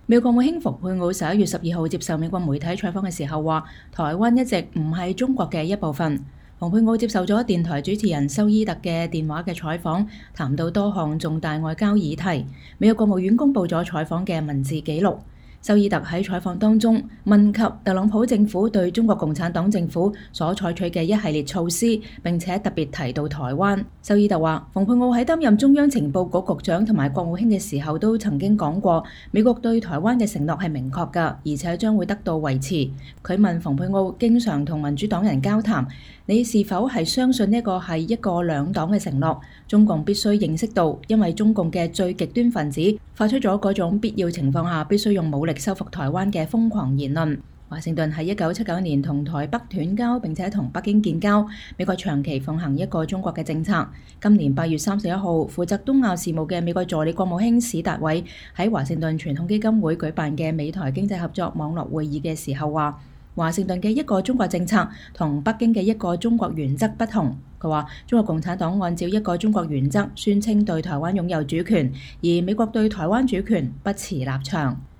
美國國務卿蓬佩奧11月12號接受美國媒體採訪嘅時候話，台灣一直唔係中國嘅一部分。蓬佩奧接受咗電台主持人修伊特嘅電話嘅採訪，談到多項重大外交議題。美國國務院公佈咗採訪嘅文字記錄。修伊特喺採訪當中問及特朗普政府對中國共產黨政府所採取嘅一系列措施，並且特別提到台灣。修伊特話，蓬佩奧喺擔任中央情報局局長同埋國務卿嘅時候都曾經講過，美國對台灣嘅承諾係明確㗎，而且將會得到維持。佢問蓬佩奧經常同民主黨人交談，你是否係相信呢個係一個兩黨嘅承諾？中共必須認識到，因為中共嘅最極端分子發出咗嗰種必要情況下必須用武力收復台灣嘅瘋狂言論。華盛頓喺1979年同台北斷交，並且同北京建交。美國長期奉行一個中國嘅政策。今年8月31號，負責東亞事務嘅美國助理國務卿史達偉喺華盛頓傳統基金會舉辦嘅美台經濟合作網絡會議嘅時候話，華盛頓嘅一個中國政策同北京嘅一個中國原則不同。佢話中國共產黨按照一個中國原則宣稱對台灣擁有主權，而美國對台灣主權不持立場。